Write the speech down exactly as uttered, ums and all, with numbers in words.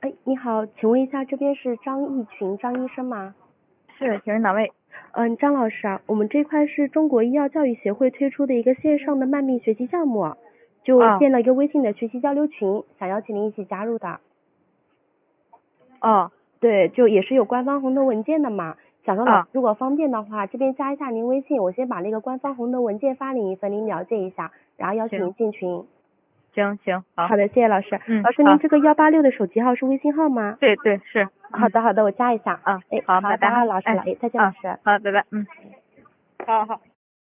哎，你好，请问一下，这边是张义群张医生吗？ 是，请问哪位？ 嗯，张老师啊，我们这块是中国医药教育协会推出的一个线上的慢命学习项目，就哦建了一个微信的学习交流群，想邀请您一起加入的。 哦对，就也是有官方红头文件的嘛。想说老师哦， 如果方便的话，这边加一下您微信，我先把那个官方红头文件发您一份，您了解一下，然后邀请您行进群。 行行，好。 好的，谢谢老师。 嗯， 老师，您好， 这个幺八六的手机号是微信号吗？ 对对是。嗯好的，好的，我加一下。 啊， 哎， 好， 好， 拜拜哈。 打扰老师了， 哎哎，再见，老啊， 师。 好，拜拜。嗯，好好。